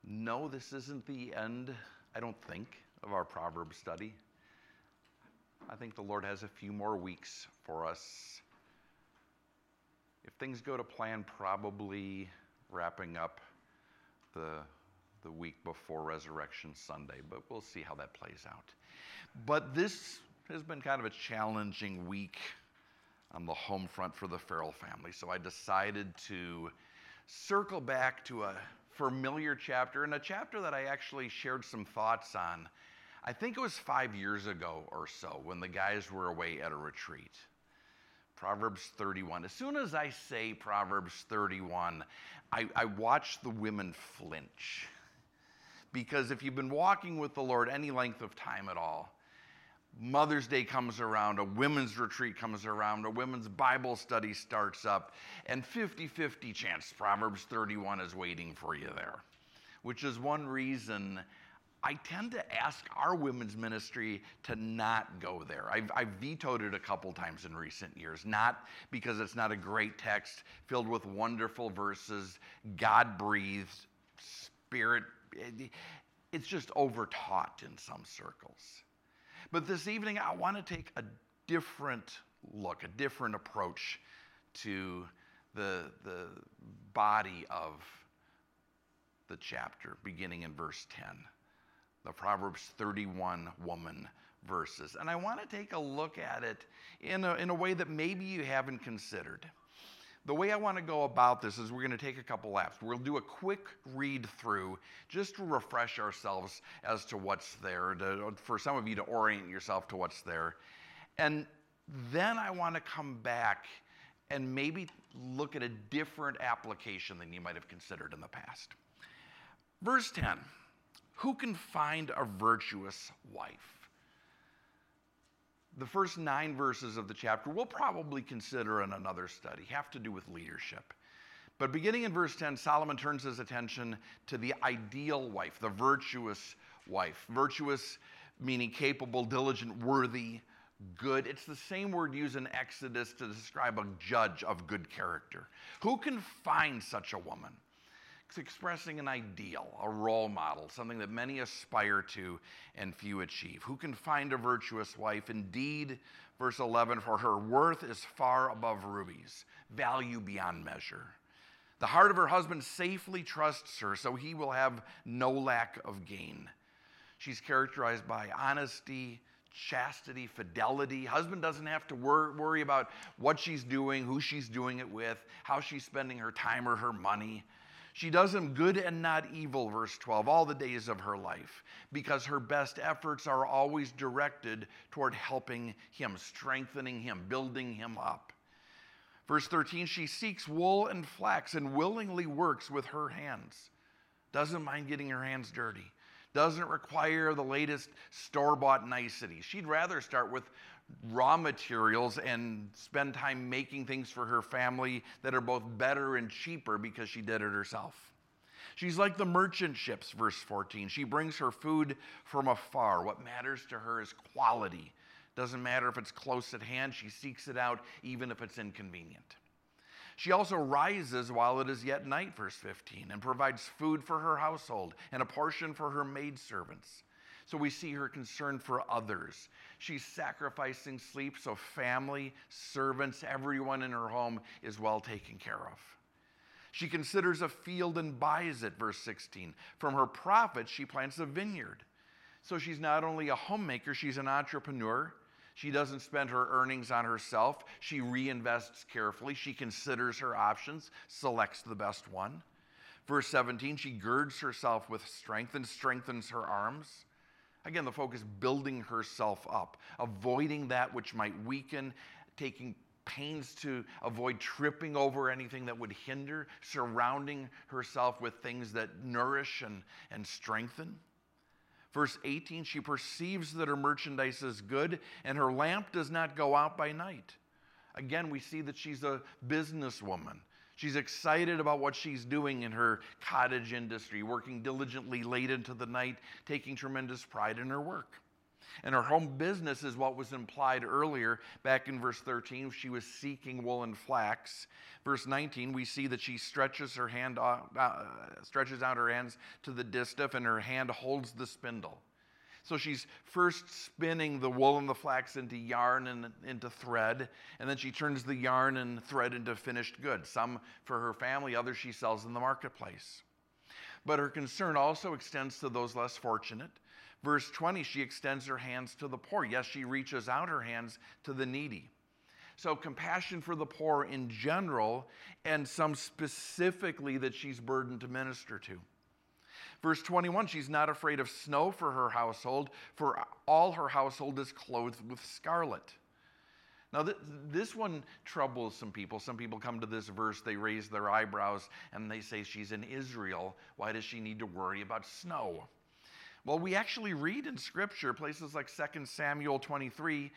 No, this isn't the end, I don't think, of our Proverbs study. I think the Lord has a few more weeks for us. If things go to plan, probably wrapping up the week before Resurrection Sunday, but we'll see how that plays out. But this has been kind of a challenging week on the home front for the Farrell family, so I decided to circle back to a familiar chapter, and a chapter that I actually shared some thoughts on. I think it was 5 years ago or so when the guys were away at a retreat. Proverbs 31. As soon as I say Proverbs 31, I watch the women flinch. Because if you've been walking with the Lord any length of time at all, Mother's Day comes around, a women's retreat comes around, a women's Bible study starts up, and 50-50 chance Proverbs 31 is waiting for you there. Which is one reason I tend to ask our women's ministry to not go there. I've vetoed it a couple times in recent years, not because it's not a great text filled with wonderful verses, God-breathed, Spirit. It's just overtaught in some circles. But this evening, I want to take a different look, a different approach to the body of the chapter, beginning in verse 10. The Proverbs 31 woman verses. And I want to take a look at it in a way that maybe you haven't considered. The way I want to go about this is we're going to take a couple laps. We'll do a quick read through just to refresh ourselves as to what's there, for some of you to orient yourself to what's there. And then I want to come back and maybe look at a different application than you might have considered in the past. Verse 10, who can find a virtuous wife? The first 9 verses of the chapter we'll probably consider in another study, have to do with leadership. But beginning in verse 10, Solomon turns his attention to the ideal wife, the virtuous wife. Virtuous meaning capable, diligent, worthy, good. It's the same word used in Exodus to describe a judge of good character. Who can find such a woman? It's expressing an ideal, a role model, something that many aspire to and few achieve. Who can find a virtuous wife? Indeed, verse 11, for her worth is far above rubies, value beyond measure. The heart of her husband safely trusts her, so he will have no lack of gain. She's characterized by honesty, chastity, fidelity. Husband doesn't have to worry about what she's doing, who she's doing it with, how she's spending her time or her money. She does him good and not evil, verse 12, all the days of her life, because her best efforts are always directed toward helping him, strengthening him, building him up. Verse 13, she seeks wool and flax and willingly works with her hands. Doesn't mind getting her hands dirty. Doesn't require the latest store-bought niceties. She'd rather start with raw materials and spend time making things for her family that are both better and cheaper because she did it herself. She's like the merchant ships, verse 14. She brings her food from afar. What matters to her is quality. Doesn't matter if it's close at hand. She seeks it out even if it's inconvenient. She also rises while it is yet night, verse 15, and provides food for her household and a portion for her maidservants. So we see her concern for others. She's sacrificing sleep so family, servants, everyone in her home is well taken care of. She considers a field and buys it, verse 16. From her profits, she plants a vineyard. So she's not only a homemaker, she's an entrepreneur. She doesn't spend her earnings on herself. She reinvests carefully. She considers her options, selects the best one. Verse 17, she girds herself with strength and strengthens her arms. Again, the focus building herself up, avoiding that which might weaken, taking pains to avoid tripping over anything that would hinder, surrounding herself with things that nourish and strengthen. Verse 18, she perceives that her merchandise is good and her lamp does not go out by night. Again, we see that she's a businesswoman. She's excited about what she's doing in her cottage industry, working diligently late into the night, taking tremendous pride in her work. And her home business is what was implied earlier back in verse 13. She was seeking wool and flax. Verse 19, we see that she stretches out her hands to the distaff, and her hand holds the spindle. So she's first spinning the wool and the flax into yarn and into thread, and then she turns the yarn and thread into finished goods, some for her family, others she sells in the marketplace. But her concern also extends to those less fortunate. Verse 20, she extends her hands to the poor. Yes, she reaches out her hands to the needy. So compassion for the poor in general, and some specifically that she's burdened to minister to. Verse 21, she's not afraid of snow for her household, for all her household is clothed with scarlet. Now, this one troubles some people. Some people come to this verse, they raise their eyebrows, and they say she's in Israel. Why does she need to worry about snow? Well, we actually read in Scripture, places like 2 Samuel 23,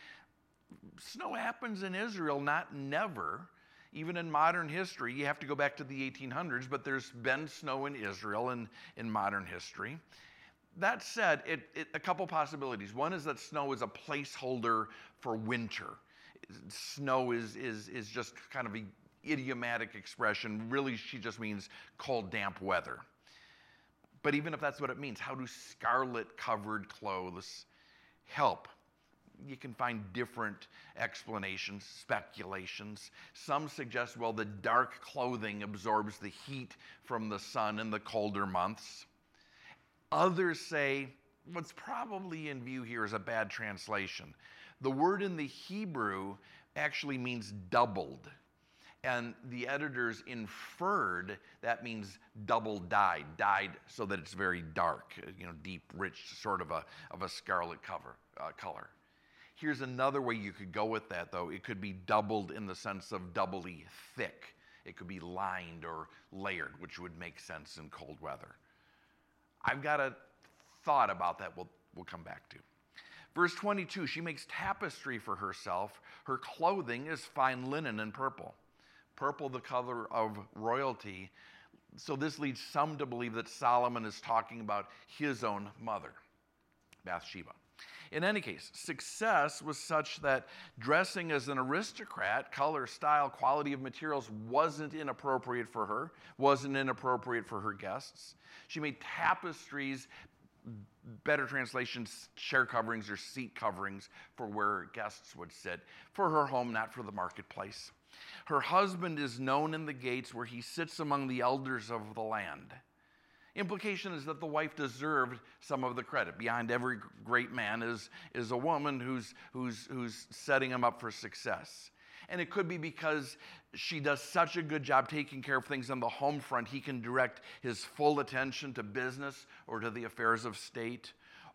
snow happens in Israel, not never. Even in modern history, you have to go back to the 1800s, but there's been snow in Israel in modern history. That said, a couple possibilities. One is that snow is a placeholder for winter. Snow is just kind of an idiomatic expression. Really, she just means cold, damp weather. But even if that's what it means, how do scarlet-covered clothes help? You can find different explanations, speculations. Some suggest, well, the dark clothing absorbs the heat from the sun in the colder months. Others say what's probably in view here is a bad translation. The word in the Hebrew actually means doubled. And the editors inferred that means double dyed so that it's very dark, deep, rich, sort of a scarlet color. Here's another way you could go with that, though. It could be doubled in the sense of doubly thick. It could be lined or layered, which would make sense in cold weather. I've got a thought about that we'll come back to. Verse 22, she makes tapestry for herself. Her clothing is fine linen and purple. Purple, the color of royalty. So this leads some to believe that Solomon is talking about his own mother, Bathsheba. In any case, success was such that dressing as an aristocrat, color, style, quality of materials wasn't inappropriate for her, wasn't inappropriate for her guests. She made tapestries, better translations, chair coverings or seat coverings for where guests would sit, for her home, not for the marketplace. Her husband is known in the gates where he sits among the elders of the land. Implication is that the wife deserved some of the credit. Behind every great man is a woman who's setting him up for success. And it could be because she does such a good job taking care of things on the home front, he can direct his full attention to business or to the affairs of state,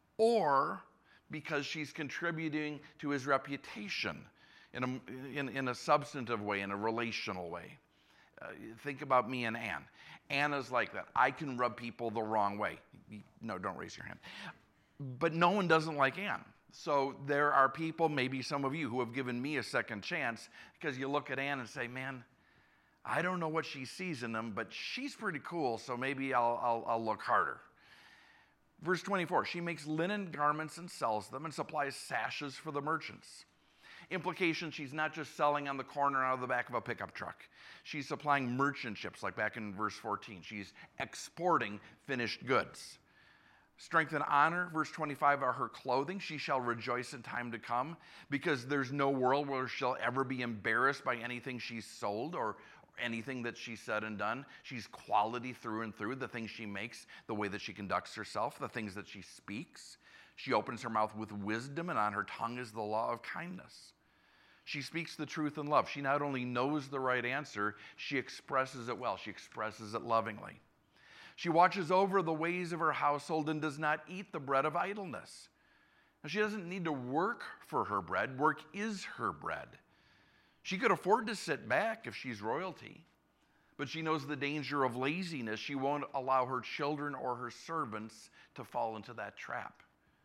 or because she's contributing to his reputation in a substantive way, in a relational way. Think about me and Anne. Anna's like that. I can rub people the wrong way. No, don't raise your hand. But no one doesn't like Anne. So there are people, maybe some of you, who have given me a second chance because you look at Anne and say, man, I don't know what she sees in them, but she's pretty cool, so maybe I'll look harder. Verse 24, she makes linen garments and sells them and supplies sashes for the merchants. Implication, she's not just selling on the corner out of the back of a pickup truck. She's supplying merchantships, like back in verse 14. She's exporting finished goods. Strength and honor, verse 25, are her clothing. She shall rejoice in time to come, because there's no world where she'll ever be embarrassed by anything she's sold or anything that she's said and done. She's quality through and through, the things she makes, the way that she conducts herself, the things that she speaks. She opens her mouth with wisdom, and on her tongue is the law of kindness. She speaks the truth in love. She not only knows the right answer, she expresses it well. She expresses it lovingly. She watches over the ways of her household and does not eat the bread of idleness. Now, she doesn't need to work for her bread. Work is her bread. She could afford to sit back if she's royalty, but she knows the danger of laziness. She won't allow her children or her servants to fall into that trap,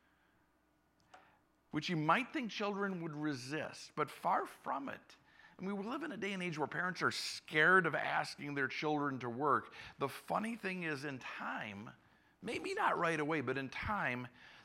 which you might think children would resist, but far from it. I mean, we live in a day and age where parents are scared of asking their children to work. The funny thing is, in time, maybe not right away, but in time,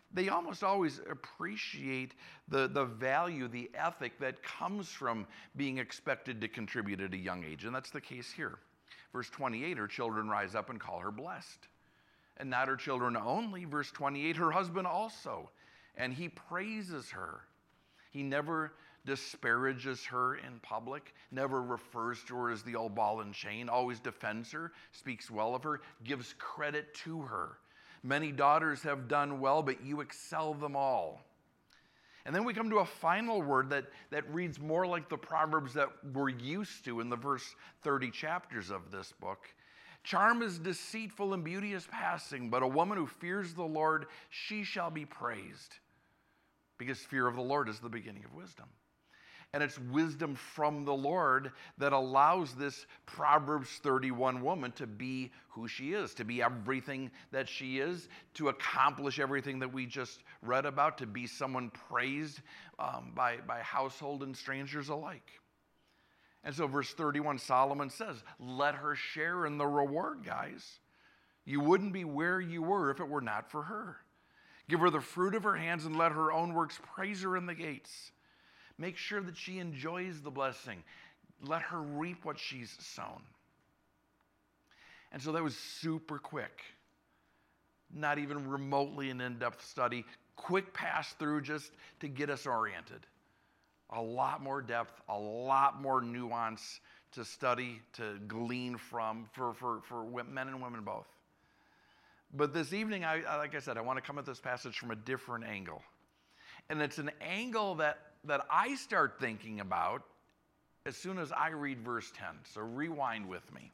they almost always appreciate the value, the ethic that comes from being expected to contribute at a young age. And that's the case here. Verse 28, her children rise up and call her blessed. And not her children only. Verse 28, her husband also. And he praises her. He never disparages her in public, never refers to her as the old ball and chain, always defends her, speaks well of her, gives credit to her. Many daughters have done well, but you excel them all. And then we come to a final word that reads more like the Proverbs that we're used to in the verse 30 chapters of this book. Charm is deceitful and beauty is passing, but a woman who fears the Lord, she shall be praised. Because fear of the Lord is the beginning of wisdom. And it's wisdom from the Lord that allows this Proverbs 31 woman to be who she is, to be everything that she is, to accomplish everything that we just read about, to be someone praised by household and strangers alike. And so verse 31, Solomon says, let her share in the reward, guys. You wouldn't be where you were if it were not for her. Give her the fruit of her hands and let her own works praise her in the gates. Make sure that she enjoys the blessing. Let her reap what she's sown. And so that was super quick. Not even remotely an in-depth study. Quick pass through just to get us oriented. A lot more depth, a lot more nuance to study, to glean from for men and women both. But this evening, like I said, I want to come at this passage from a different angle. And it's an angle that I start thinking about as soon as I read verse 10. So rewind with me.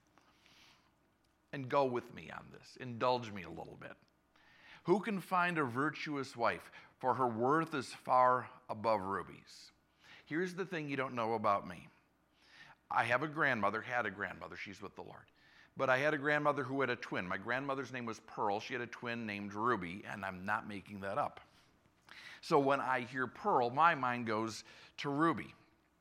And go with me on this. Indulge me a little bit. Who can find a virtuous wife? For her worth is far above rubies. Here's the thing you don't know about me. I have a grandmother, had a grandmother. She's with the Lord. But I had a grandmother who had a twin. My grandmother's name was Pearl. She had a twin named Ruby, and I'm not making that up. So when I hear Pearl, my mind goes to Ruby.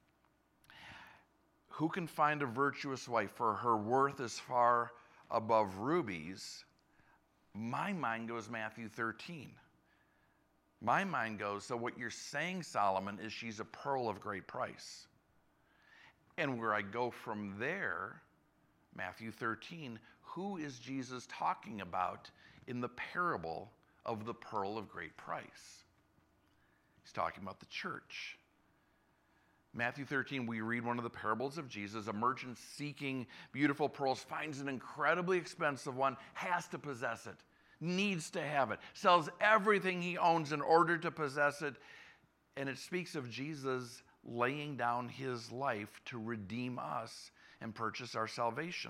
Who can find a virtuous wife? For her worth is far above rubies. My mind goes Matthew 13. My mind goes, so what you're saying, Solomon, is she's a pearl of great price. And where I go from there, Matthew 13, who is Jesus talking about in the parable of the pearl of great price? He's talking about the church. Matthew 13, we read one of the parables of Jesus. A merchant seeking beautiful pearls finds an incredibly expensive one, has to possess it, needs to have it, sells everything he owns in order to possess it. And it speaks of Jesus laying down his life to redeem us and purchase our salvation.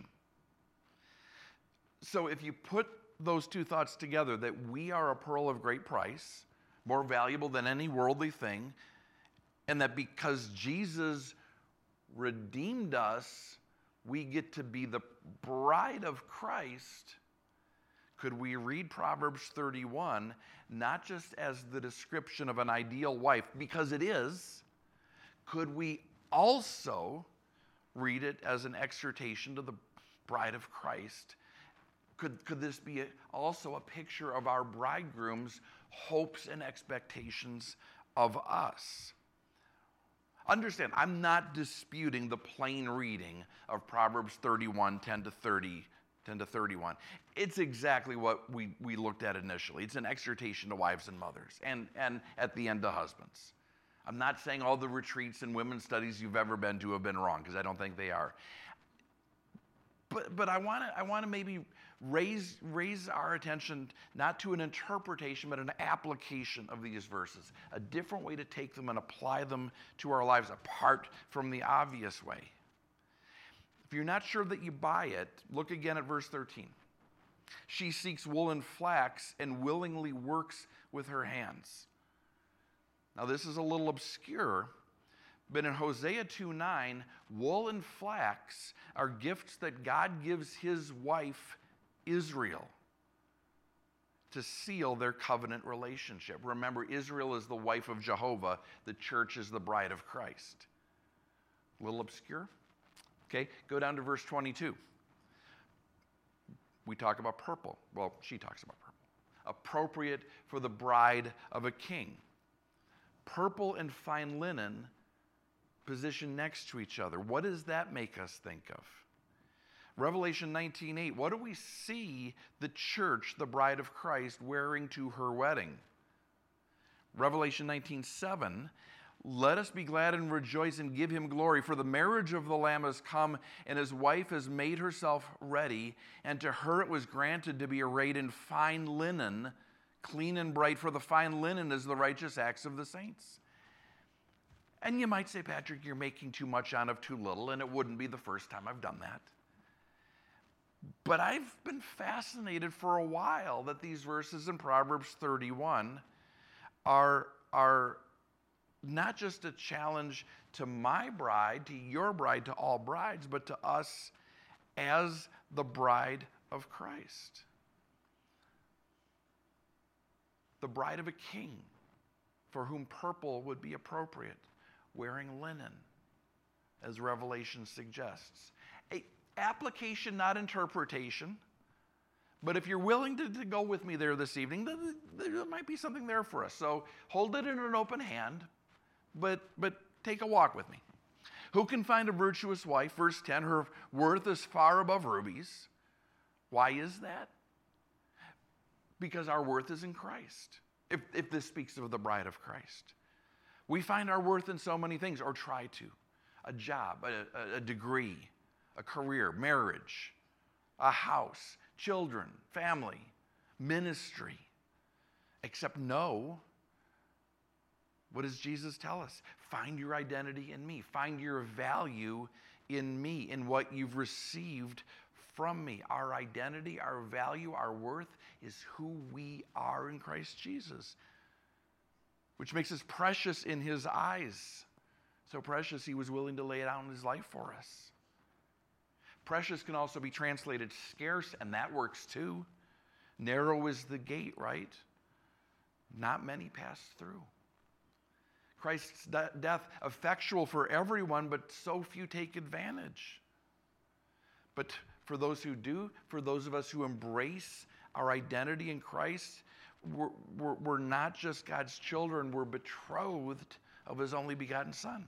So if you put those two thoughts together, that we are a pearl of great price, more valuable than any worldly thing, and that because Jesus redeemed us, we get to be the bride of Christ, could we read Proverbs 31 not just as the description of an ideal wife, because it is, could we also read it as an exhortation to the bride of Christ? Could this be also a picture of our bridegroom's hopes and expectations of us? Understand, I'm not disputing the plain reading of Proverbs 31, 10 to 31. It's exactly what we looked at initially. It's an exhortation to wives and mothers, and at the end to husbands. I'm not saying all the retreats and women's studies you've ever been to have been wrong, because I don't think they are. But I want to maybe raise our attention not to an interpretation, but an application of these verses, a different way to take them and apply them to our lives apart from the obvious way. If you're not sure that you buy it, look again at verse 13. She seeks wool and flax and willingly works with her hands. Now this is a little obscure, but in Hosea 2:9, wool and flax are gifts that God gives his wife Israel to seal their covenant relationship. Remember, Israel is the wife of Jehovah. The church is the bride of Christ. A little obscure? Okay, go down to verse 22. We talk about purple. Well, she talks about purple. appropriate for the bride of a king. Purple and fine linen positioned next to each other. What does that make us think of? Revelation 19:8, what do we see the church, the bride of Christ, wearing to her wedding? Revelation 19:7, let us be glad and rejoice and give him glory, for the marriage of the Lamb has come, and his wife has made herself ready, and to her it was granted to be arrayed in fine linen, clean and bright, for the fine linen is the righteous acts of the saints. And you might say, Patrick, you're making too much out of too little, and it wouldn't be the first time I've done that. But I've been fascinated for a while that these verses in Proverbs 31 are not just a challenge to my bride, to your bride, to all brides, but to us as the bride of Christ. The bride of a king, for whom purple would be appropriate, wearing linen, as Revelation suggests. An application, not interpretation. But if you're willing to go with me there this evening, there might be something there for us. So hold it in an open hand, but take a walk with me. Who can find a virtuous wife? Verse 10, her worth is far above rubies. Why is that? Because our worth is in Christ. If this speaks of the bride of Christ. We find our worth in so many things, or try to. A job, a degree, a career, marriage, a house, children, family, ministry. Except no. What does Jesus tell us? Find your identity in me. Find your value in me, in what you've received from me. Our identity, our value, our worth is who we are in Christ Jesus, which makes us precious in his eyes. So precious, he was willing to lay down his life for us. Precious can also be translated scarce, and that works too. Narrow is the gate, right? Not many pass through. Christ's death, effectual for everyone, but so few take advantage. But for those who do, for those of us who embrace our identity in Christ, we're not just God's children, we're betrothed of his only begotten Son.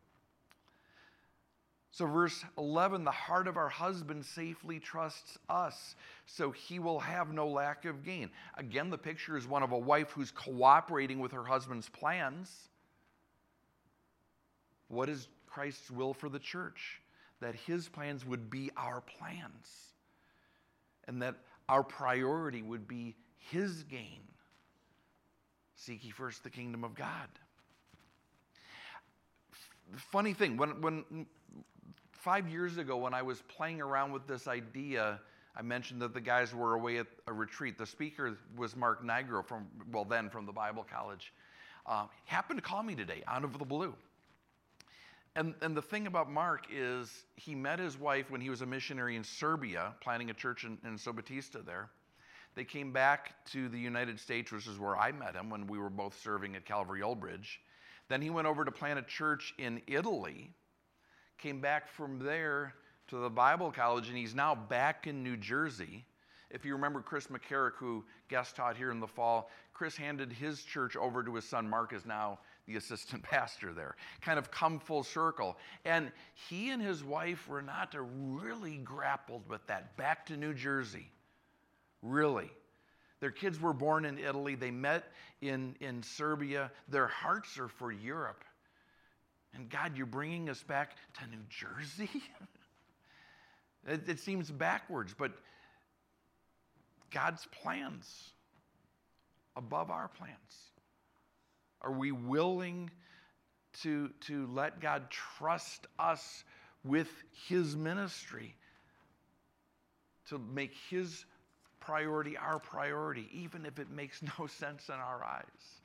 So verse 11, the heart of our husband safely trusts us, so he will have no lack of gain. Again, the picture is one of a wife who's cooperating with her husband's plans. What is Christ's will for the church? That his plans would be our plans, and that our priority would be his gain. Seek ye first the kingdom of God. Funny thing, when 5 years ago, when I was playing around with this idea, I mentioned that the guys were away at a retreat. The speaker was Mark Nigro from the Bible College. Happened to call me today out of the blue. And the thing about Mark is he met his wife when he was a missionary in Serbia, planting a church in Subotica there. They came back to the United States, which is where I met him when we were both serving at Calvary Old Bridge. Then he went over to plant a church in Italy, came back from there to the Bible College, and he's now back in New Jersey. If you remember Chris McCarrick, who guest taught here in the fall, Chris handed his church over to his son. Mark is now the assistant pastor there. Kind of come full circle. And he and his wife, Renata, really grappled with that. Back to New Jersey. Really. Their kids were born in Italy. They met in Serbia. Their hearts are for Europe. And God, you're bringing us back to New Jersey? It seems backwards, but God's plans above our plans. Are we willing to let God trust us with his ministry, to make his priority our priority, even if it makes no sense in our eyes?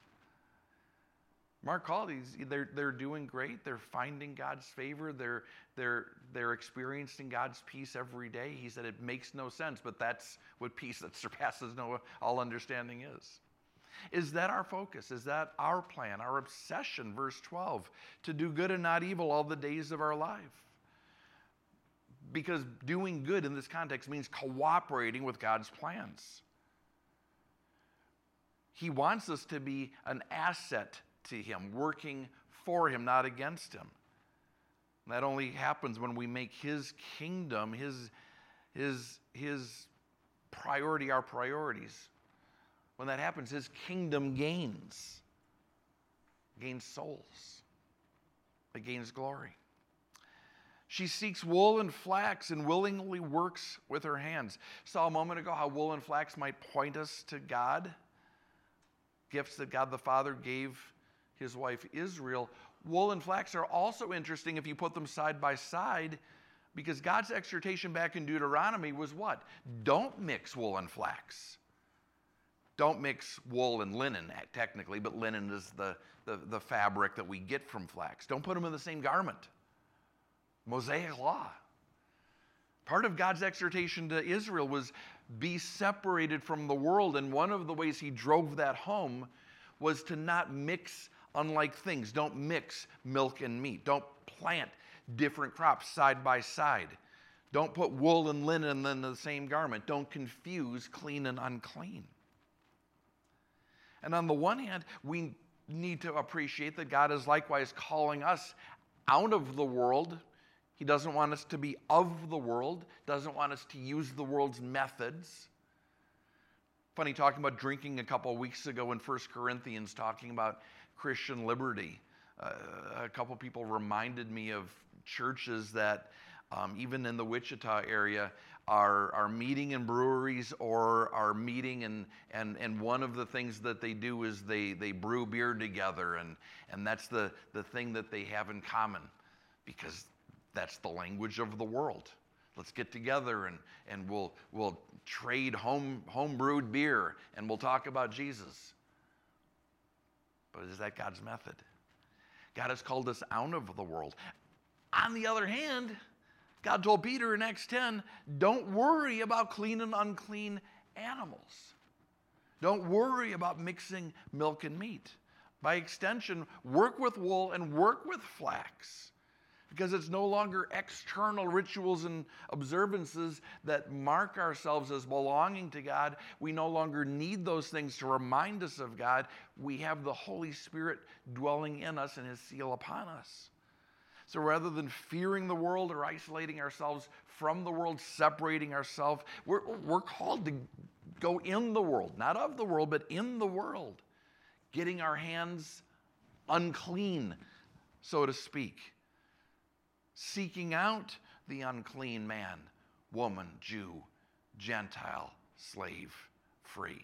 Mark called these, they're doing great. They're finding God's favor. They're experiencing God's peace every day. He said it makes no sense, but that's what peace that surpasses all understanding is. Is that our focus? Is that our plan, our obsession? Verse 12, to do good and not evil all the days of our life. Because doing good in this context means cooperating with God's plans. He wants us to be an asset to him, working for him, not against him. And that only happens when we make his kingdom, his priority our priorities. When that happens, his kingdom gains souls. It gains glory. She seeks wool and flax and willingly works with her hands. Saw a moment ago how wool and flax might point us to God. Gifts that God the Father gave his wife Israel. Wool and flax are also interesting if you put them side by side, because God's exhortation back in Deuteronomy was what? Don't mix wool and flax. Don't mix wool and linen, technically, but linen is the fabric that we get from flax. Don't put them in the same garment. Mosaic law. Part of God's exhortation to Israel was be separated from the world, and one of the ways he drove that home was to not mix unlike things. Don't mix milk and meat. Don't plant different crops side by side. Don't put wool and linen in the same garment. Don't confuse clean and unclean. And on the one hand, we need to appreciate that God is likewise calling us out of the world. He doesn't want us to be of the world, doesn't want us to use the world's methods. Funny, talking about drinking a couple of weeks ago in 1 Corinthians, talking about Christian liberty. A couple people reminded me of churches that, even in the Wichita area, are meeting in breweries or are meeting, and one of the things that they do is they brew beer together, and that's the thing that they have in common, because that's the language of the world. Let's get together and we'll trade home brewed beer and we'll talk about Jesus. But is that God's method? God has called us out of the world. On the other hand, God told Peter in Acts 10, don't worry about clean and unclean animals. Don't worry about mixing milk and meat. By extension, work with wool and work with flax. Because it's no longer external rituals and observances that mark ourselves as belonging to God. We no longer need those things to remind us of God. We have the Holy Spirit dwelling in us and his seal upon us. So rather than fearing the world or isolating ourselves from the world, separating ourselves, we're called to go in the world, not of the world, but in the world, getting our hands unclean, so to speak. Seeking out the unclean man, woman, Jew, Gentile, slave, free.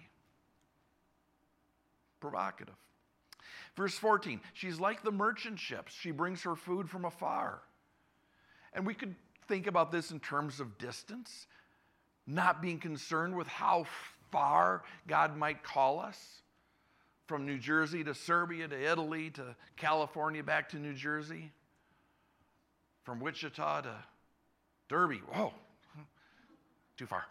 Provocative. Verse 14, she's like the merchant ships. She brings her food from afar. And we could think about this in terms of distance, not being concerned with how far God might call us, from New Jersey to Serbia to Italy to California back to New Jersey. From Wichita to Derby, whoa, too far.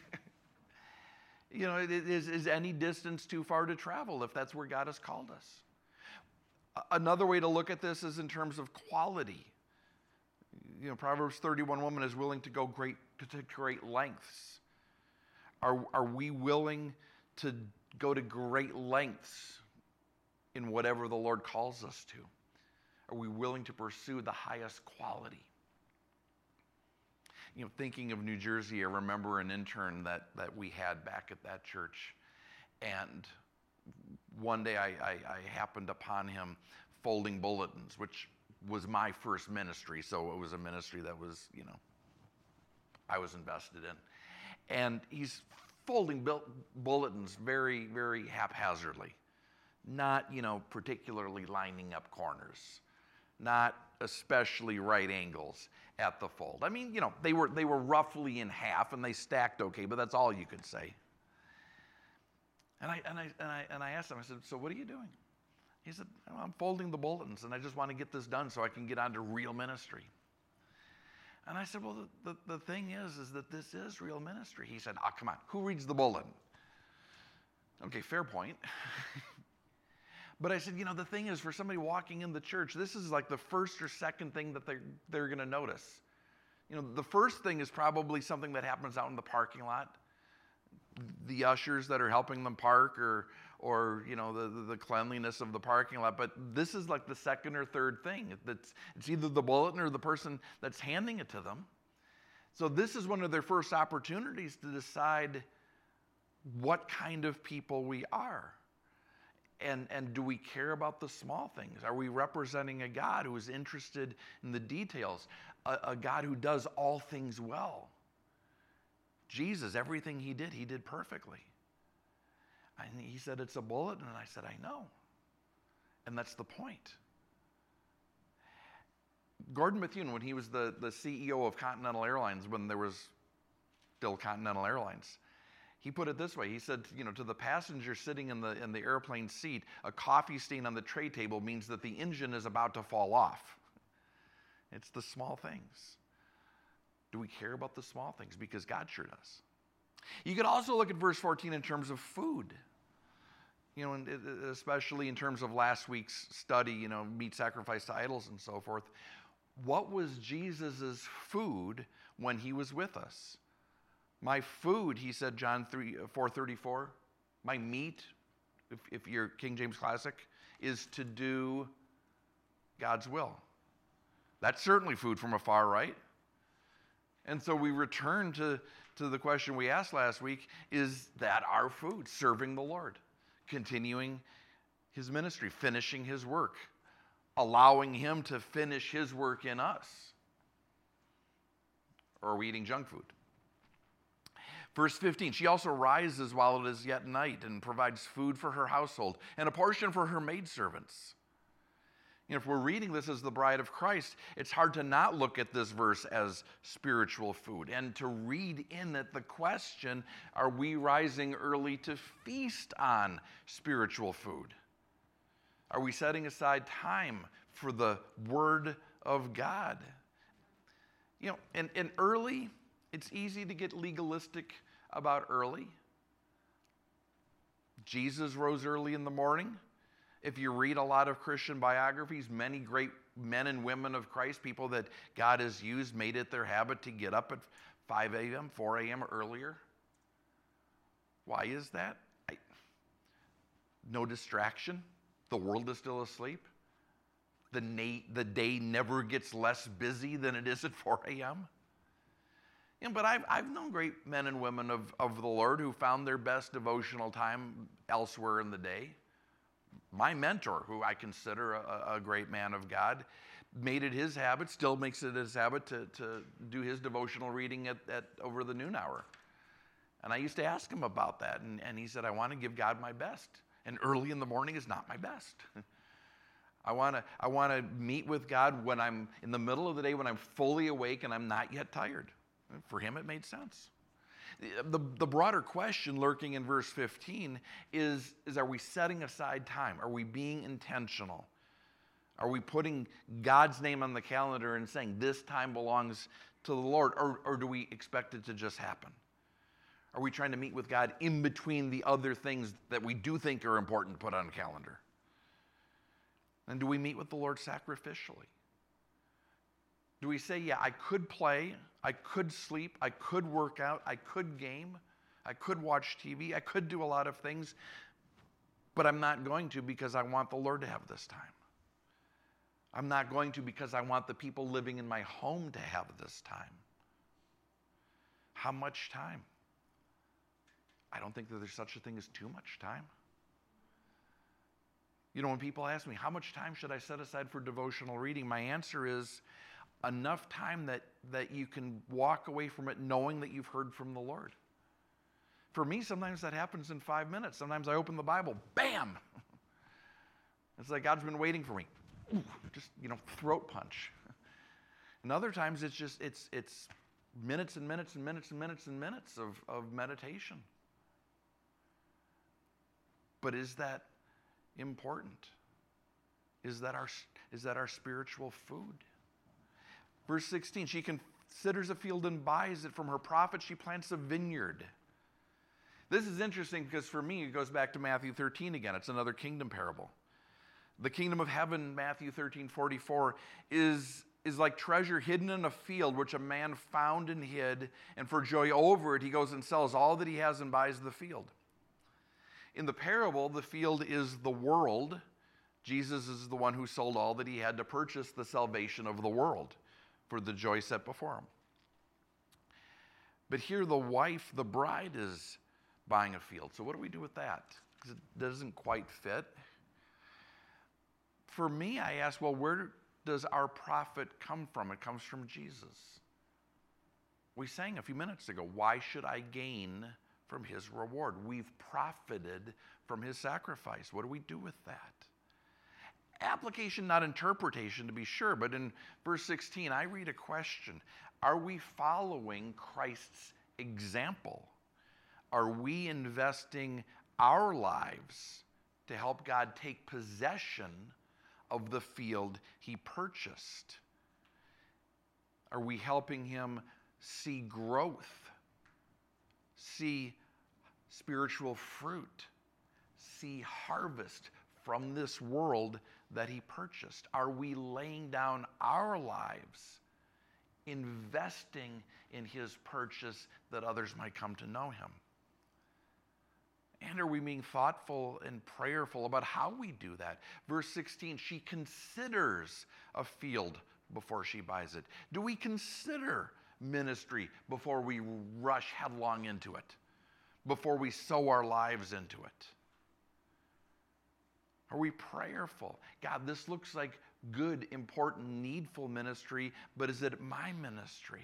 Is any distance too far to travel if that's where God has called us? Another way to look at this is in terms of quality. Proverbs 31, woman is willing to go to great lengths. Are we willing to go to great lengths in whatever the Lord calls us to? Are we willing to pursue the highest quality? Thinking of New Jersey, I remember an intern that we had back at that church. And one day I happened upon him folding bulletins, which was my first ministry. So it was a ministry that was, I was invested in. And he's folding bulletins very, very haphazardly. Not, particularly lining up corners. Not especially right angles at the fold. I mean, they were roughly in half and they stacked okay, but that's all you could say. And I asked him, I said, so what are you doing? He said, I'm folding the bulletins and I just want to get this done so I can get on to real ministry. And I said, well, the thing is that this is real ministry. He said, come on, who reads the bulletin? Okay, fair point. But I said, the thing is, for somebody walking in the church, this is like the first or second thing that they're going to notice. The first thing is probably something that happens out in the parking lot. the ushers that are helping them park, or the cleanliness of the parking lot. But this is like the second or third thing. It's either the bulletin or the person that's handing it to them. So this is one of their first opportunities to decide what kind of people we are. And do we care about the small things? Are we representing a God who is interested in the details? A God who does all things well. Jesus, everything he did perfectly. And he said, it's a bulletin. And I said, I know. And that's the point. Gordon Bethune, when he was the CEO of Continental Airlines, when there was still Continental Airlines, he put it this way. He said, to the passenger sitting in the airplane seat, a coffee stain on the tray table means that the engine is about to fall off. It's the small things. Do we care about the small things? Because God sure does. You could also look at verse 14 in terms of food. And especially in terms of last week's study, meat sacrificed to idols and so forth. What was Jesus' food when he was with us? My food, he said, John 4:34, my meat, if you're King James Classic, is to do God's will. That's certainly food from afar, right? And so we return to the question we asked last week, is that our food, serving the Lord, continuing his ministry, finishing his work, allowing him to finish his work in us? Or are we eating junk food? Verse 15, she also rises while it is yet night and provides food for her household and a portion for her maidservants. If we're reading this as the bride of Christ, it's hard to not look at this verse as spiritual food and to read in it the question, are we rising early to feast on spiritual food? Are we setting aside time for the Word of God? And early, it's easy to get legalistic about early. Jesus rose early in the morning. If you read a lot of Christian biographies, many great men and women of Christ, people that God has used, made it their habit to get up at 5 a.m., 4 a.m. earlier. Why is that? No distraction. The world is still asleep. The day never gets less busy than it is at 4 a.m. But I've known great men and women of the Lord who found their best devotional time elsewhere in the day. My mentor, who I consider a great man of God, made it his habit, still makes it his habit to do his devotional reading at over the noon hour. And I used to ask him about that, and he said, I want to give God my best. And early in the morning is not my best. I want to meet with God when I'm in the middle of the day, when I'm fully awake and I'm not yet tired. For him, it made sense. The broader question lurking in verse 15 is are we setting aside time? Are we being intentional? Are we putting God's name on the calendar and saying this time belongs to the Lord? Or do we expect it to just happen? Are we trying to meet with God in between the other things that we do think are important to put on a calendar? And do we meet with the Lord sacrificially? Do we say, yeah, I could play, I could sleep, I could work out, I could game, I could watch TV, I could do a lot of things, but I'm not going to because I want the Lord to have this time. I'm not going to because I want the people living in my home to have this time. How much time? I don't think that there's such a thing as too much time. When people ask me, how much time should I set aside for devotional reading? My answer is enough time that you can walk away from it knowing that you've heard from the Lord. For me, sometimes that happens in 5 minutes. Sometimes I open the Bible, bam! It's like God's been waiting for me. Ooh, just, throat punch. And other times it's minutes and minutes and minutes and minutes and minutes of meditation. But is that important? Is that our spiritual food? Verse 16, she considers a field and buys it. From her profit she plants a vineyard. This is interesting because for me it goes back to Matthew 13 again. It's another kingdom parable. The kingdom of heaven, Matthew 13:44, is is like treasure hidden in a field, which a man found and hid, and for joy over it, he goes and sells all that he has and buys the field. In the parable, the field is the world. Jesus is the one who sold all that he had to purchase the salvation of the world for the joy set before him. But here the wife, the bride, is buying a field. So what do we do with that? Because it doesn't quite fit. For me, I ask, well, where does our profit come from? It comes from Jesus. We sang a few minutes ago, why should I gain from his reward? We've profited from his sacrifice. What do we do with that? Application, not interpretation, to be sure, but in verse 16, I read a question. Are we following Christ's example? Are we investing our lives to help God take possession of the field he purchased? Are we helping him see growth, see spiritual fruit, see harvest from this world that he purchased? Are we laying down our lives, investing in his purchase that others might come to know him? And are we being thoughtful and prayerful about how we do that? Verse 16, she considers a field before she buys it. Do we consider ministry before we rush headlong into it? Before we sow our lives into it? Are we prayerful? God, this looks like good, important, needful ministry, but is it my ministry?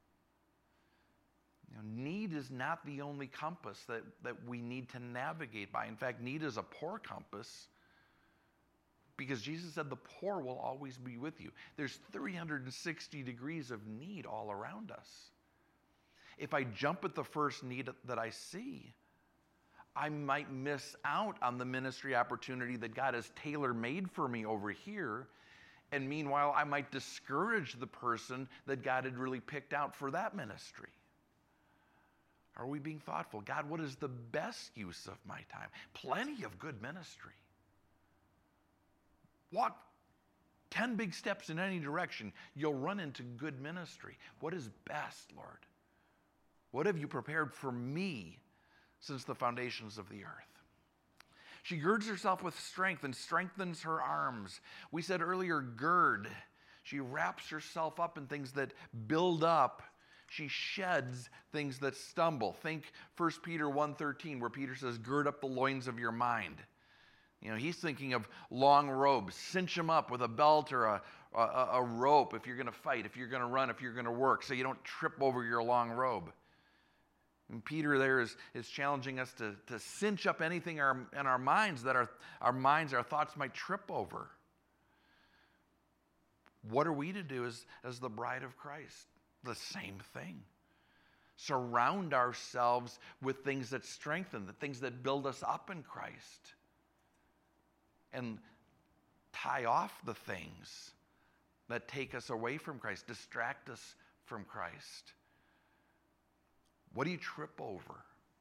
Need is not the only compass that we need to navigate by. In fact, need is a poor compass because Jesus said the poor will always be with you. There's 360 degrees of need all around us. If I jump at the first need that I see, I might miss out on the ministry opportunity that God has tailor-made for me over here. And meanwhile, I might discourage the person that God had really picked out for that ministry. Are we being thoughtful? God, what is the best use of my time? Plenty of good ministry. Walk 10 big steps in any direction, you'll run into good ministry. What is best, Lord? What have you prepared for me since the foundations of the earth? She girds herself with strength and strengthens her arms. We said earlier, gird. She wraps herself up in things that build up. She sheds things that stumble. Think 1 Peter 1:13, where Peter says, gird up the loins of your mind. He's thinking of long robes. Cinch them up with a belt or a rope if you're going to fight, if you're going to run, if you're going to work, so you don't trip over your long robe. And Peter there is challenging us to cinch up anything in our minds that our thoughts might trip over. What are we to do as the bride of Christ? The same thing. Surround ourselves with things that strengthen, the things that build us up in Christ. And tie off the things that take us away from Christ, distract us from Christ. What do you trip over?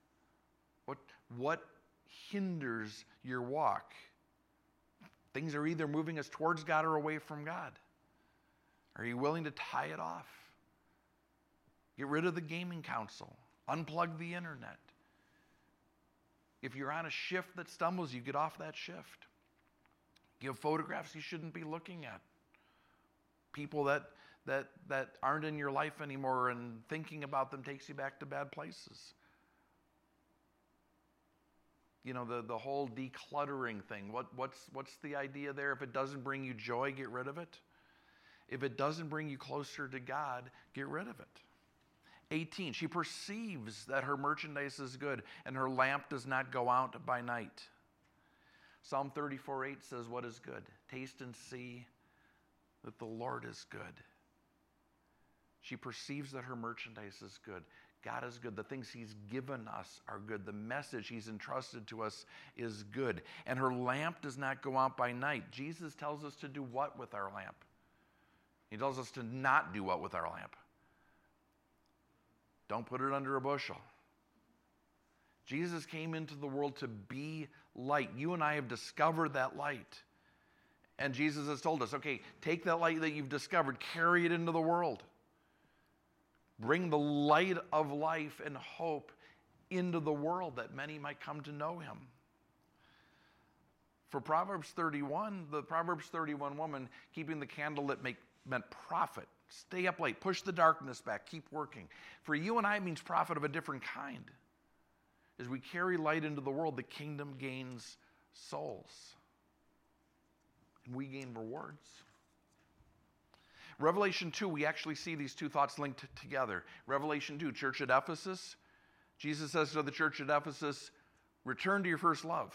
What hinders your walk? Things are either moving us towards God or away from God. Are you willing to tie it off? Get rid of the gaming console. Unplug the internet. If you're on a shift that stumbles, you get off that shift. You have photographs you shouldn't be looking at. People that aren't in your life anymore, and thinking about them takes you back to bad places. The whole decluttering thing. What's the idea there? If it doesn't bring you joy, get rid of it. If it doesn't bring you closer to God, get rid of it. 18, she perceives that her merchandise is good and her lamp does not go out by night. Psalm 34:8 says, what is good? Taste and see that the Lord is good. She perceives that her merchandise is good. God is good. The things he's given us are good. The message he's entrusted to us is good. And her lamp does not go out by night. Jesus tells us to do what with our lamp? He tells us to not do what with our lamp? Don't put it under a bushel. Jesus came into the world to be light. You and I have discovered that light. And Jesus has told us, okay, take that light that you've discovered, carry it into the world. Bring the light of life and hope into the world that many might come to know him. For Proverbs 31, the Proverbs 31 woman, keeping the candle lit meant profit. Stay up late, push the darkness back, keep working. For you and I, it means profit of a different kind. As we carry light into the world, the kingdom gains souls. And we gain rewards. Revelation 2, we actually see these two thoughts linked together. Revelation 2, church at Ephesus. Jesus says to the church at Ephesus, return to your first love.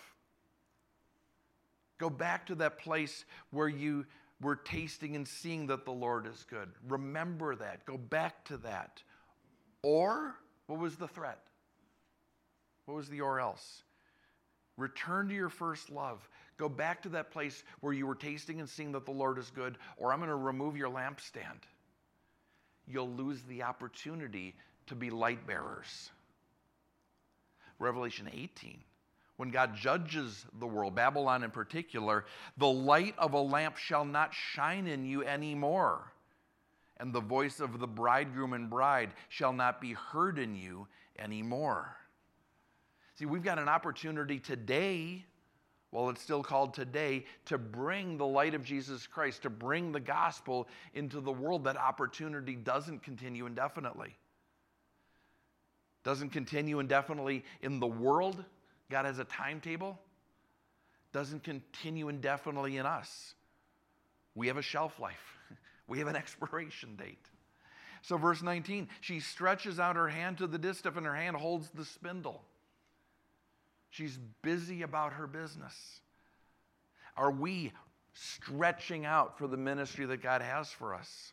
Go back to that place where you were tasting and seeing that the Lord is good. Remember that. Go back to that. Or, what was the threat? What was the or else? Return to your first love. Go back to that place where you were tasting and seeing that the Lord is good, or I'm going to remove your lampstand. You'll lose the opportunity to be light bearers. Revelation 18, when God judges the world, Babylon in particular, the light of a lamp shall not shine in you anymore, and the voice of the bridegroom and bride shall not be heard in you anymore. See, we've got an opportunity today, while it's still called today, to bring the light of Jesus Christ, to bring the gospel into the world. That opportunity doesn't continue indefinitely. Doesn't continue indefinitely in the world. God has a timetable. Doesn't continue indefinitely in us. We have a shelf life. We have an expiration date. So verse 19, she stretches out her hand to the distaff, and her hand holds the spindle. She's busy about her business. Are we stretching out for the ministry that God has for us?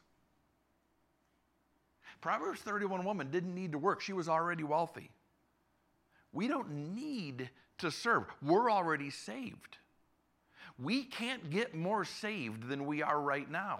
Proverbs 31 woman didn't need to work. She was already wealthy. We don't need to serve. We're already saved. We can't get more saved than we are right now.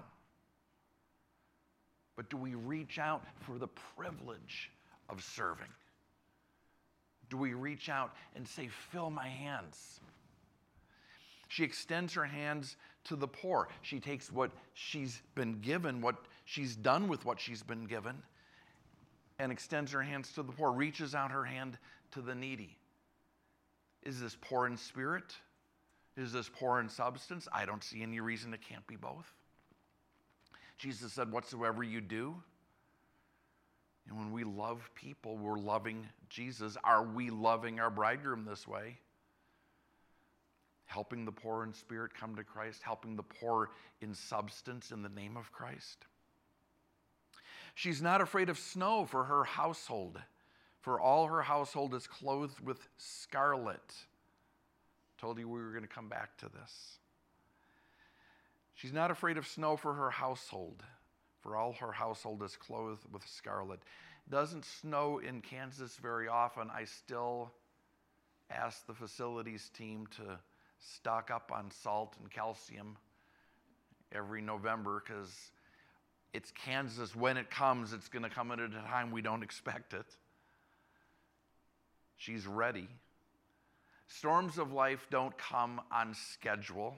But do we reach out for the privilege of serving? Do we reach out and say, fill my hands? She extends her hands to the poor. She takes what she's been given, what she's done with what she's been given, and extends her hands to the poor, reaches out her hand to the needy. Is this poor in spirit? Is this poor in substance? I don't see any reason it can't be both. Jesus said, whatsoever you do. And when we love people, we're loving Jesus. Are we loving our bridegroom this way? Helping the poor in spirit come to Christ, helping the poor in substance in the name of Christ. She's not afraid of snow for her household, for all her household is clothed with scarlet. Told you we were going to come back to this. She's not afraid of snow for her household, for all her household is clothed with scarlet. Doesn't snow in Kansas very often. I still ask the facilities team to stock up on salt and calcium every November, because it's Kansas. When it comes, it's going to come at a time we don't expect it. She's ready. Storms of life don't come on schedule.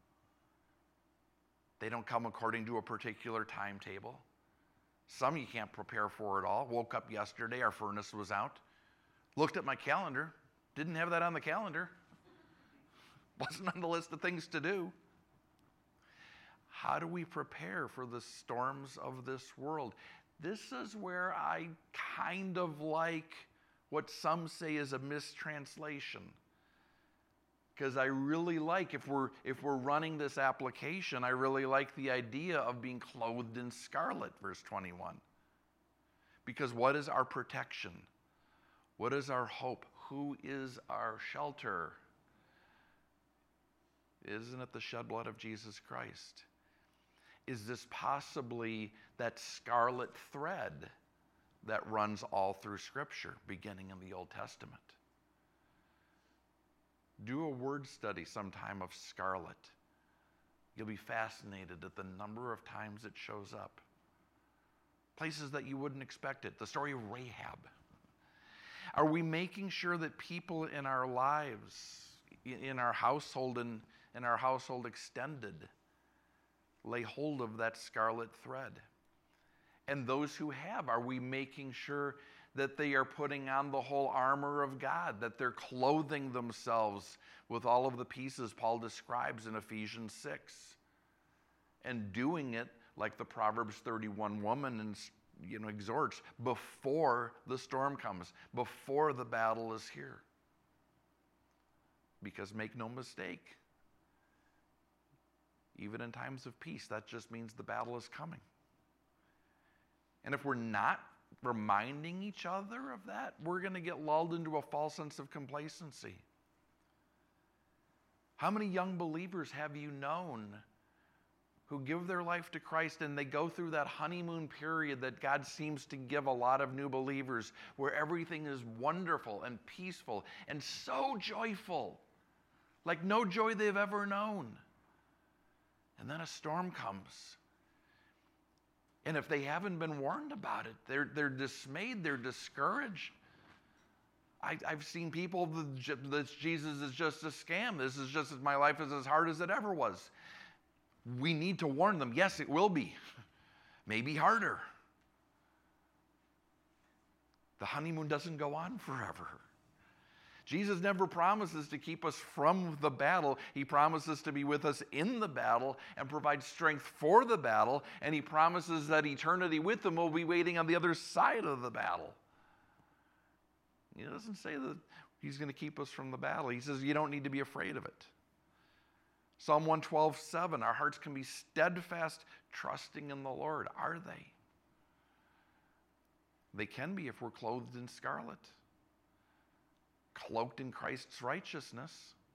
They don't come according to a particular timetable. Some you can't prepare for at all. Woke up yesterday, our furnace was out. Looked at my calendar, didn't have that on the calendar. Wasn't on the list of things to do. How do we prepare for the storms of this world? This is where I kind of like what some say is a mistranslation. Because I really like, if we're running this application, I really like the idea of being clothed in scarlet, verse 21. Because what is our protection? What is our hope? Who is our shelter? Isn't it the shed blood of Jesus Christ? Is this possibly that scarlet thread that runs all through Scripture, beginning in the Old Testament? Do a word study sometime of scarlet. You'll be fascinated at the number of times it shows up. Places that you wouldn't expect it. The story of Rahab. Are we making sure that people in our lives, in our household and in our household extended lay hold of that scarlet thread? And those who have, are we making sure that they are putting on the whole armor of God, that they're clothing themselves with all of the pieces Paul describes in Ephesians 6, and doing it like the Proverbs 31 woman exhorts, before the storm comes, before the battle is here? Because make no mistake, even in times of peace, that just means the battle is coming. And if we're not reminding each other of that, we're going to get lulled into a false sense of complacency. How many young believers have you known who give their life to Christ and they go through that honeymoon period that God seems to give a lot of new believers, where everything is wonderful and peaceful and so joyful, like no joy they've ever known? And then a storm comes. And if they haven't been warned about it, they're dismayed, they're discouraged. I've seen people that Jesus is just a scam. This is just, my life is as hard as it ever was. We need to warn them. Yes, it will be. Maybe harder. The honeymoon doesn't go on forever. Jesus never promises to keep us from the battle. He promises to be with us in the battle and provide strength for the battle. And he promises that eternity with him will be waiting on the other side of the battle. He doesn't say that he's going to keep us from the battle. He says you don't need to be afraid of it. Psalm 112:7, our hearts can be steadfast, trusting in the Lord. Are they? They can be if we're clothed in scarlet, cloaked in Christ's righteousness.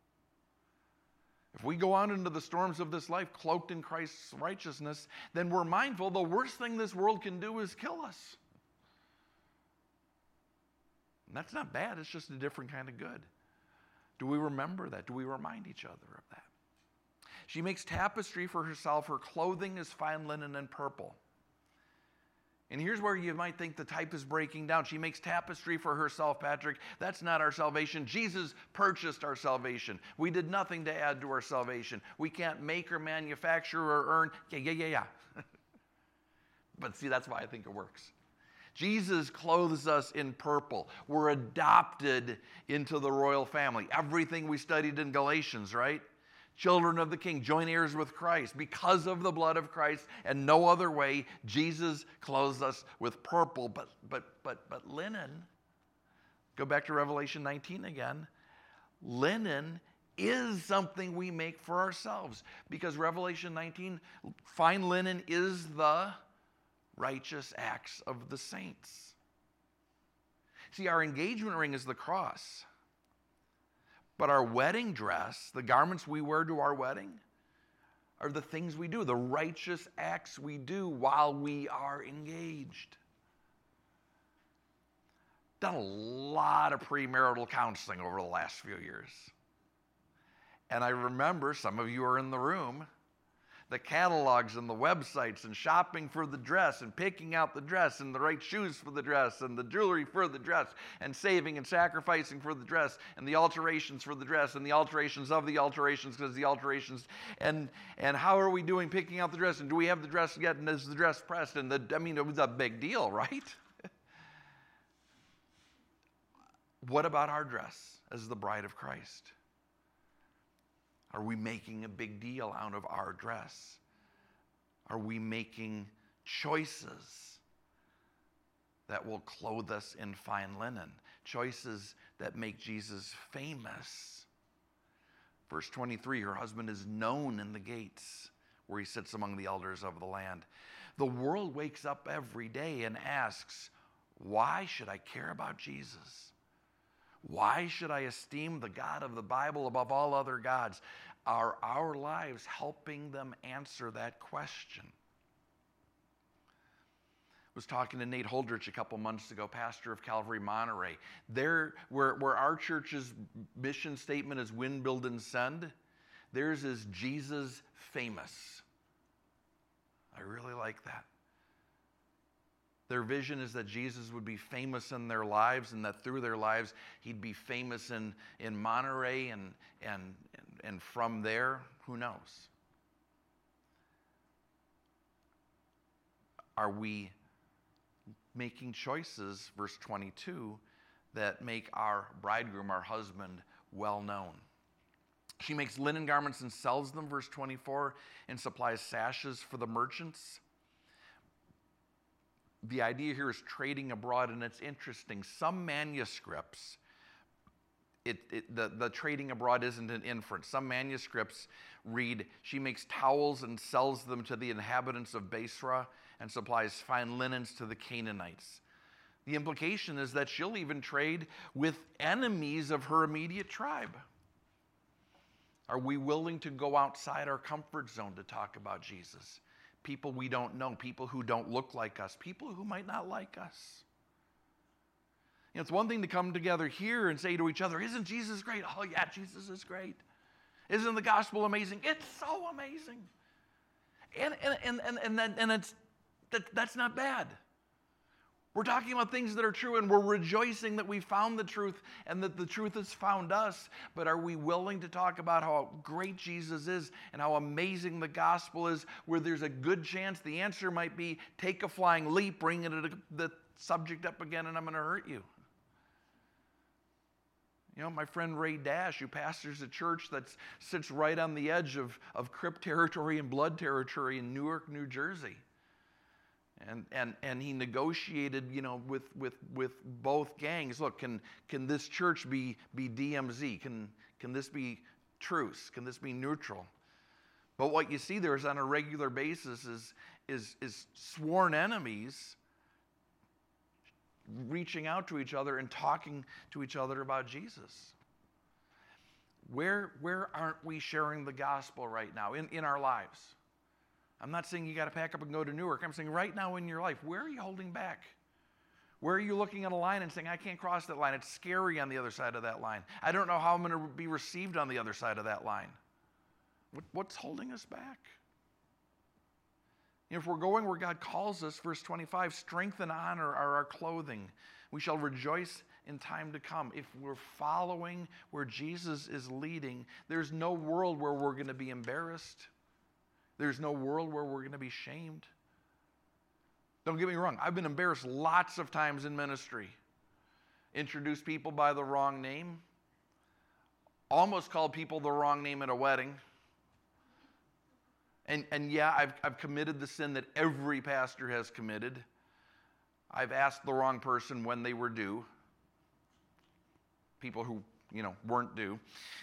If we go out into the storms of this life cloaked in Christ's righteousness, then we're mindful the worst thing this world can do is kill us. And that's not bad, it's just a different kind of good. Do we remember that? Do we remind each other of that? She makes tapestry for herself. Her clothing is fine linen and purple. And here's where you might think the type is breaking down. She makes tapestry for herself, Patrick. That's not our salvation. Jesus purchased our salvation. We did nothing to add to our salvation. We can't make or manufacture or earn. Yeah. But see, that's why I think it works. Jesus clothes us in purple. We're adopted into the royal family. Everything we studied in Galatians, right? Children of the King, joint heirs with Christ. Because of the blood of Christ and no other way, Jesus clothes us with purple. But linen, go back to Revelation 19 again. Linen is something we make for ourselves. Because Revelation 19, fine linen is the righteous acts of the saints. See, our engagement ring is the cross. But our wedding dress, the garments we wear to our wedding, are the things we do, the righteous acts we do while we are engaged. Done a lot of premarital counseling over the last few years. And I remember, some of you are in the room, the catalogs and the websites and shopping for the dress and picking out the dress and the right shoes for the dress and the jewelry for the dress and saving and sacrificing for the dress and the alterations for the dress and the alterations of the alterations because the alterations and how are we doing picking out the dress and do we have the dress yet and is the dress pressed and it was a big deal, right? What about our dress as the bride of Christ? Are we making a big deal out of our dress? Are we making choices that will clothe us in fine linen? Choices that make Jesus famous. Verse 23, her husband is known in the gates where he sits among the elders of the land. The world wakes up every day and asks, why should I care about Jesus? Why should I esteem the God of the Bible above all other gods? Are our lives helping them answer that question? I was talking to Nate Holdridge a couple months ago, pastor of Calvary Monterey. There, where our church's mission statement is win, build, and send, theirs is Jesus famous. I really like that. Their vision is that Jesus would be famous in their lives and that through their lives he'd be famous in Monterey and And from there, who knows? Are we making choices, verse 22, that make our bridegroom, our husband, well known? She makes linen garments and sells them, verse 24, and supplies sashes for the merchants. The idea here is trading abroad, and it's interesting. Some manuscripts, the trading abroad isn't an inference. Some manuscripts read, she makes towels and sells them to the inhabitants of Basra and supplies fine linens to the Canaanites. The implication is that she'll even trade with enemies of her immediate tribe. Are we willing to go outside our comfort zone to talk about Jesus? People we don't know, people who don't look like us, people who might not like us. You know, it's one thing to come together here and say to each other, isn't Jesus great? Oh yeah, Jesus is great. Isn't the gospel amazing? It's so amazing. And that's not bad. We're talking about things that are true, and we're rejoicing that we found the truth and that the truth has found us. But are we willing to talk about how great Jesus is and how amazing the gospel is, where there's a good chance the answer might be, take a flying leap, bring the subject up again, and I'm going to hurt you? You know, my friend Ray Dash, who pastors a church that sits right on the edge of Crip territory and blood territory in Newark, New Jersey. And he negotiated, you know, with both gangs. Look, can this church be DMZ? Can this be truce? Can this be neutral? But what you see there is on a regular basis is sworn enemies reaching out to each other and talking to each other about Jesus. Where aren't we sharing the gospel right now in our lives? I'm not saying you got to pack up and go to Newark. I'm saying right now in your life, where are you holding back? Where are you looking at a line and saying, I can't cross that line. It's scary on the other side of that line. I don't know how I'm going to be received on the other side of that line. What's holding us back? You know, if we're going where God calls us, verse 25, strength and honor are our clothing. We shall rejoice in time to come. If we're following where Jesus is leading, there's no world where we're going to be embarrassed. There's no world where we're going to be shamed. Don't get me wrong. I've been embarrassed lots of times in ministry. Introduced people by the wrong name. Almost called people the wrong name at a wedding. And yeah, I've committed the sin that every pastor has committed. I've asked the wrong person when they were due. People who, you know, weren't due.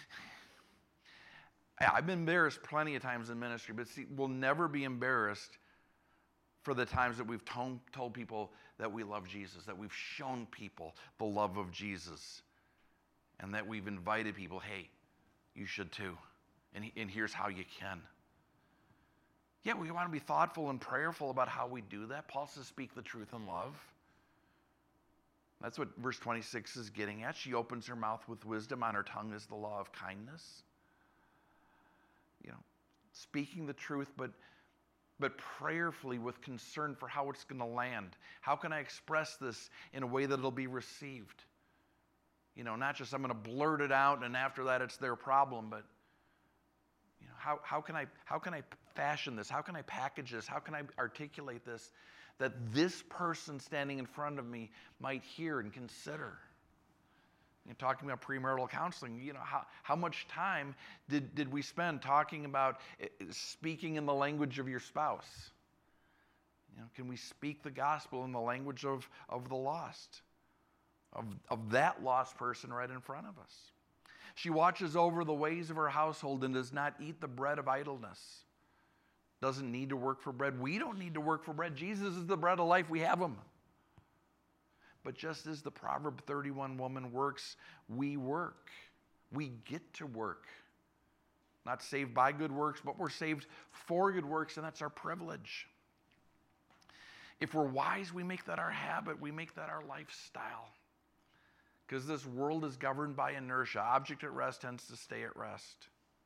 I've been embarrassed plenty of times in ministry, but see, we'll never be embarrassed for the times that we've told people that we love Jesus, that we've shown people the love of Jesus, and that we've invited people, hey, you should too, and here's how you can. Yeah, we want to be thoughtful and prayerful about how we do that. Paul says, speak the truth in love. That's what verse 26 is getting at. She opens her mouth with wisdom. On her tongue is the law of kindness. You know, speaking the truth, but prayerfully with concern for how it's going to land. How can I express this in a way that it'll be received? You know, not just I'm going to blurt it out and after that it's their problem, but you know, how can I fashion this? How can I package this? How can I articulate this that this person standing in front of me might hear and consider? You know, talking about premarital counseling, you know, how much time did we spend talking about speaking in the language of your spouse? You know, can we speak the gospel in the language of the lost, of that lost person right in front of us? She watches over the ways of her household and does not eat the bread of idleness. Doesn't need to work for bread. We don't need to work for bread. Jesus is the bread of life. We have him. But just as the Proverb 31 woman works, we work. We get to work. Not saved by good works, but we're saved for good works, and that's our privilege. If we're wise, we make that our habit. We make that our lifestyle. Because this world is governed by inertia. Object at rest tends to stay at rest.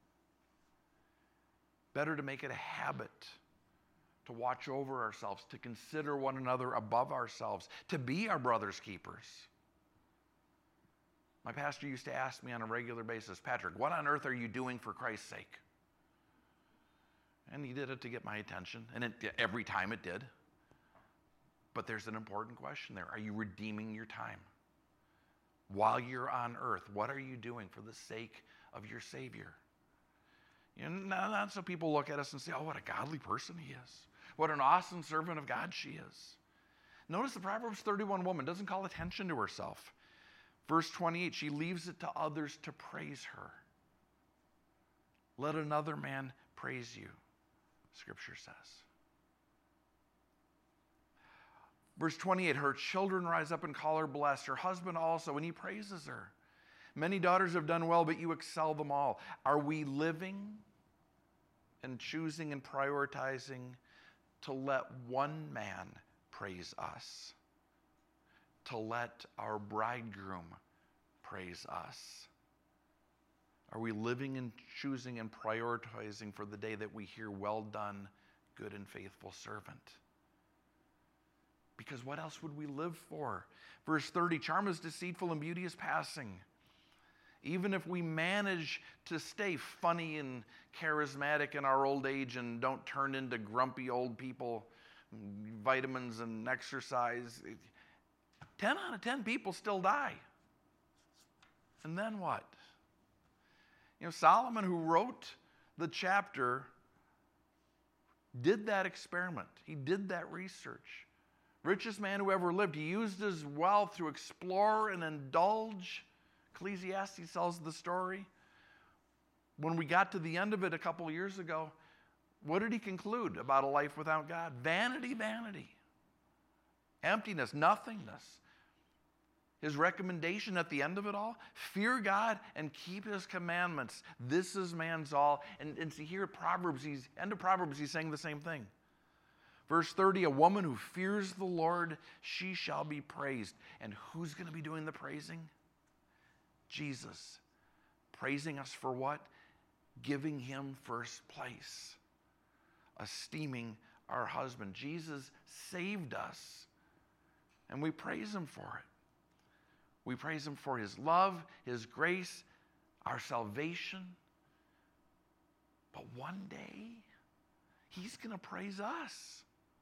Better to make it a habit to watch over ourselves, to consider one another above ourselves, to be our brother's keepers. My pastor used to ask me on a regular basis, Patrick, what on earth are you doing for Christ's sake? And he did it to get my attention, and every time it did. But there's an important question there. Are you redeeming your time? While you're on earth, what are you doing for the sake of your Savior? You know, not so people look at us and say, oh, what a godly person he is. What an awesome servant of God she is. Notice the Proverbs 31 woman doesn't call attention to herself. Verse 28, she leaves it to others to praise her. Let another man praise you, Scripture says. Verse 28, her children rise up and call her blessed, her husband also, and he praises her. Many daughters have done well, but you excel them all. Are we living and choosing and prioritizing to let one man praise us? To let our bridegroom praise us? Are we living and choosing and prioritizing for the day that we hear, well done, good and faithful servant? Because what else would we live for? Verse 30, charm is deceitful and beauty is passing. Even if we manage to stay funny and charismatic in our old age and don't turn into grumpy old people, vitamins and exercise, 10 out of 10 people still die. And then what? You know, Solomon, who wrote the chapter, did that experiment. He did that research. Richest man who ever lived. He used his wealth to explore and indulge. Ecclesiastes tells the story. When we got to the end of it a couple of years ago, what did he conclude about a life without God? Vanity, vanity. Emptiness, nothingness. His recommendation at the end of it all, fear God and keep his commandments. This is man's all. And see here at Proverbs, end of Proverbs, he's saying the same thing. Verse 30, a woman who fears the Lord, she shall be praised. And who's going to be doing the praising? Jesus. Praising us for what? Giving him first place. Esteeming our husband. Jesus saved us. And we praise him for it. We praise him for his love, his grace, our salvation. But one day, he's going to praise us.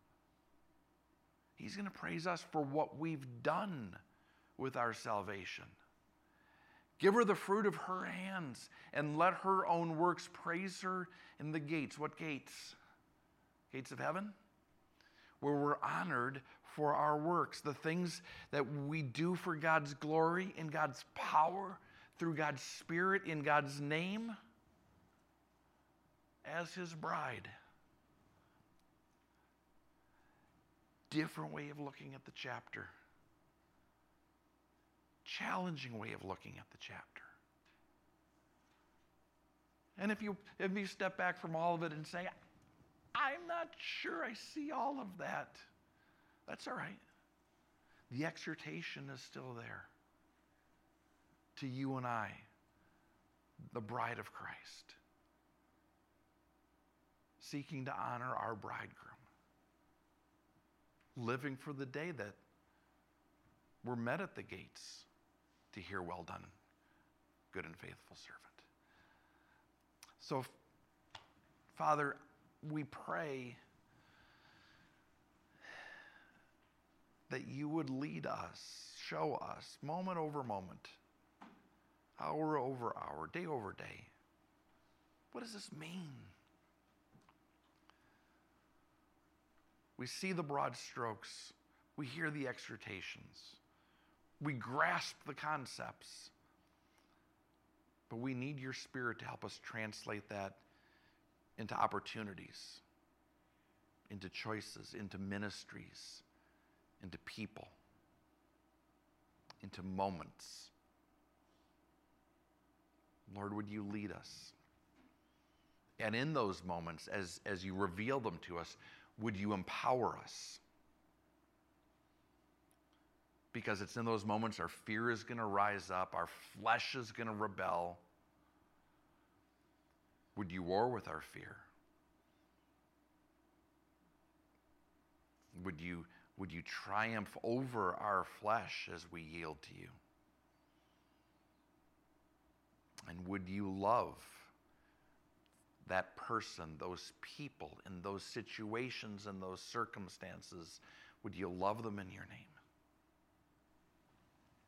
He's going to praise us for what we've done with our salvation. Give her the fruit of her hands and let her own works praise her in the gates. What gates? Gates of heaven? Where we're honored for our works, the things that we do for God's glory, in God's power, through God's Spirit, in God's name, as his bride. Different way of looking at the chapter. Challenging way of looking at the chapter. And if you step back from all of it and say, I'm not sure I see all of that, that's all right. The exhortation is still there to you and I, the bride of Christ, seeking to honor our bridegroom, living for the day that we're met at the gates to hear, well done, good and faithful servant. So, Father, we pray that you would lead us, show us, moment over moment, hour over hour, day over day. What does this mean? We see the broad strokes. We hear the exhortations. We grasp the concepts. But we need your Spirit to help us translate that into opportunities, into choices, into ministries, into people, into moments. Lord, would you lead us? And in those moments, as you reveal them to us, would you empower us? Because it's in those moments our fear is going to rise up, our flesh is going to rebel. Would you war with our fear? Would you triumph over our flesh as we yield to you? And would you love that person, those people, in those situations and those circumstances? Would you love them in your name?